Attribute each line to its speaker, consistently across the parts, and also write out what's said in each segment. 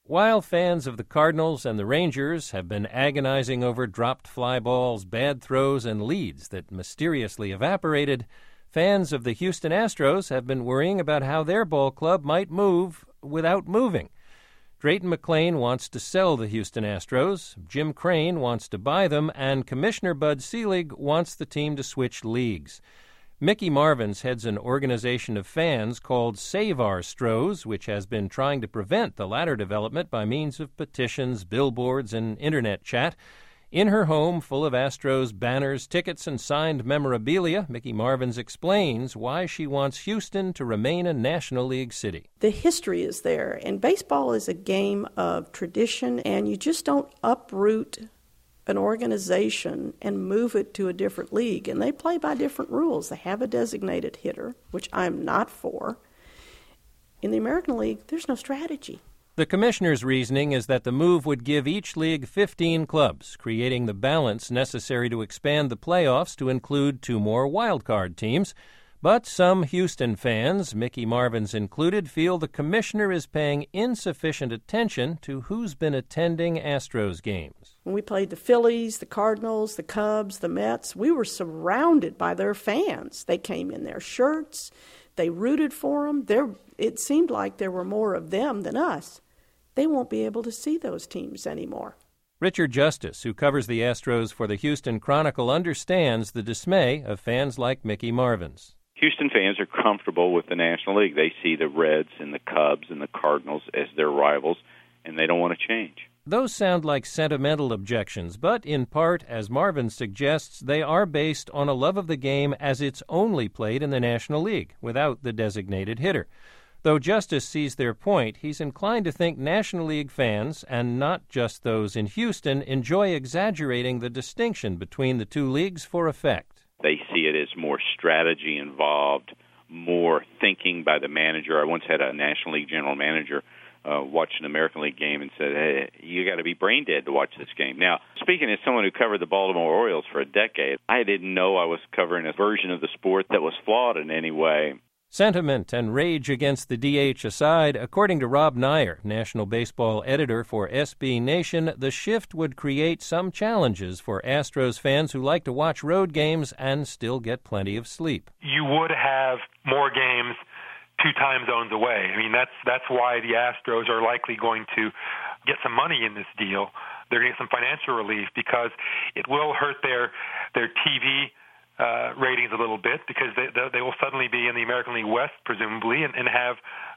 Speaker 1: While fans of the Cardinals and the Rangers have been agonizing over dropped fly balls, bad throws, and leads that mysteriously evaporated, fans of the Houston Astros have been worrying about how their ball club might move without moving. Drayton McLane wants to sell the Houston Astros, Jim Crane wants to buy them, and Commissioner Bud Selig wants the team to switch leagues. Mickey Marvins heads an organization of fans called Save Our Stros, which has been trying to prevent the latter development by means of petitions, billboards, and internet chat. In her home, full of Astros banners, tickets, and signed memorabilia, Mickey Marvins explains why she wants Houston to remain a National League city.
Speaker 2: The history is there, and baseball is a game of tradition, and you just don't uproot an organization and move it to a different league. And they play by different rules. They have a designated hitter, which I'm not for. In the American League, there's no strategy.
Speaker 1: The commissioner's reasoning is that the move would give each league 15 clubs, creating the balance necessary to expand the playoffs to include 2 more wildcard teams. But some Houston fans, Mickey Marvins included, feel the commissioner is paying insufficient attention to who's been attending Astros games.
Speaker 2: When we played the Phillies, the Cardinals, the Cubs, the Mets, we were surrounded by their fans. They came in their shirts. They rooted for them. It seemed like there were more of them than us. They won't be able to see those teams anymore.
Speaker 1: Richard Justice, who covers the Astros for the Houston Chronicle, understands the dismay of fans like Mickey Marvins.
Speaker 3: Houston fans are comfortable with the National League. They see the Reds and the Cubs and the Cardinals as their rivals, and they don't want to change.
Speaker 1: Those sound like sentimental objections, but in part, as Marvin suggests, they are based on a love of the game as it's only played in the National League, without the designated hitter. Though Justice sees their point, he's inclined to think National League fans, and not just those in Houston, enjoy exaggerating the distinction between the two leagues for effect.
Speaker 3: They see it as more strategy involved, more thinking by the manager. I once had a National League general manager watch an American League game and said, hey, you got to be brain dead to watch this game. Now, speaking as someone who covered the Baltimore Orioles for a decade, I didn't know I was covering a version of the sport that was flawed in any way.
Speaker 1: Sentiment and rage against the DH aside, according to Rob Neyer, national baseball editor for SB Nation, the shift would create some challenges for Astros fans who like to watch road games and still get plenty of sleep.
Speaker 4: You would have more games 2 time zones away. I mean, that's why the Astros are likely going to get some money in this deal. They're going to get some financial relief because it will hurt their TV ratings a little bit because they will suddenly be in the American League West, presumably, and have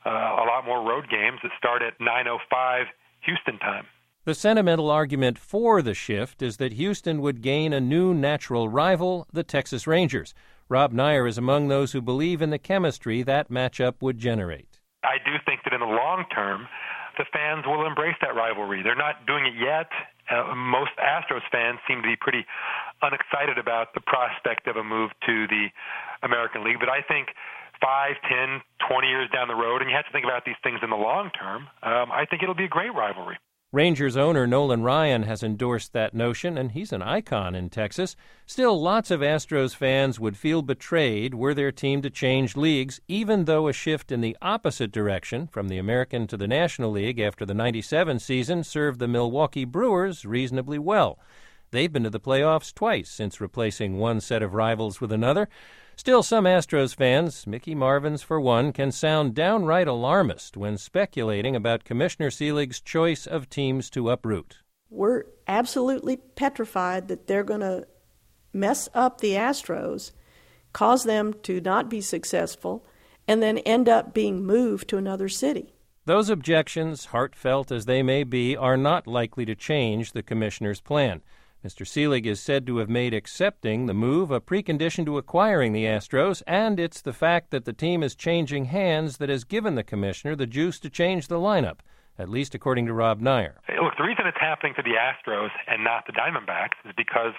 Speaker 4: a lot more road games that start at 9:05 Houston time.
Speaker 1: The sentimental argument for the shift is that Houston would gain a new natural rival, the Texas Rangers. Rob Neyer is among those who believe in the chemistry that matchup would generate.
Speaker 4: I do think that in the long term, the fans will embrace that rivalry. They're not doing it yet. Most Astros fans seem to be pretty unexcited about the prospect of a move to the American League. But I think 5, 10, 20 years down the road, and you have to think about these things in the long term, I think it'll be a great rivalry.
Speaker 1: Rangers owner Nolan Ryan has endorsed that notion, and he's an icon in Texas. Still, lots of Astros fans would feel betrayed were their team to change leagues, even though a shift in the opposite direction, from the American to the National League after the '97 season, served the Milwaukee Brewers reasonably well. They've been to the playoffs twice since replacing one set of rivals with another. Still, some Astros fans, Mickey Marvins for one, can sound downright alarmist when speculating about Commissioner Selig's choice of teams to uproot.
Speaker 2: We're absolutely petrified that they're going to mess up the Astros, cause them to not be successful, and then end up being moved to another city.
Speaker 1: Those objections, heartfelt as they may be, are not likely to change the commissioner's plan. Mr. Selig is said to have made accepting the move a precondition to acquiring the Astros, and it's the fact that the team is changing hands that has given the commissioner the juice to change the lineup, at least according to Rob Neyer.
Speaker 4: Hey, look, the reason it's happening to the Astros and not the Diamondbacks is because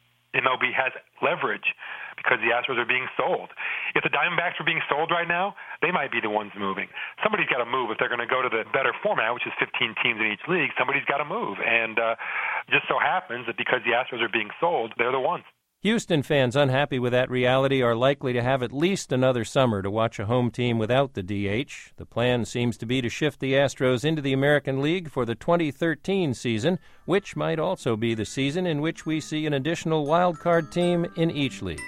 Speaker 4: MLB has leverage because the Astros are being sold. If the Diamondbacks were being sold right now, they might be the ones moving. Somebody's got to move. If they're going to go to the better format, which is 15 teams in each league, somebody's got to move. And just so happens that because the Astros are being sold, they're the ones.
Speaker 1: Houston fans unhappy with that reality are likely to have at least another summer to watch a home team without the DH. The plan seems to be to shift the Astros into the American League for the 2013 season, which might also be the season in which we see an additional wild card team in each league.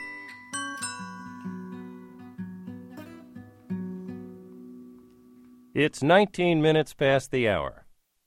Speaker 1: It's 19 minutes past the hour.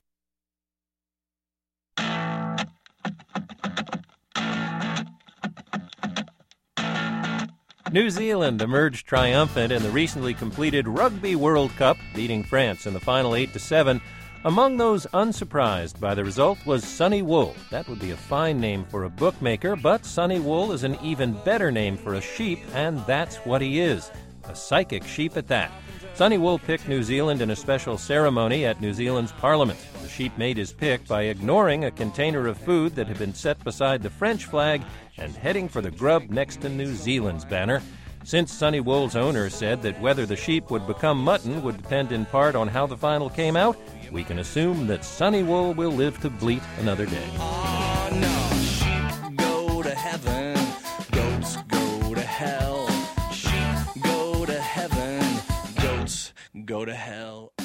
Speaker 1: New Zealand emerged triumphant in the recently completed Rugby World Cup, beating France in the final 8-7. Among those unsurprised by the result was Sonny Wool. That would be a fine name for a bookmaker, but Sonny Wool is an even better name for a sheep, and that's what he is, a psychic sheep at that. Sonny Wool picked New Zealand in a special ceremony at New Zealand's Parliament. The sheep made his pick by ignoring a container of food that had been set beside the French flag and heading for the grub next to New Zealand's banner. Since Sonny Wool's owner said that whether the sheep would become mutton would depend in part on how the final came out, we can assume that Sonny Wool will live to bleat another day.
Speaker 5: Oh no, sheep go to heaven, goats go to hell. Sheep go to heaven, goats go to hell.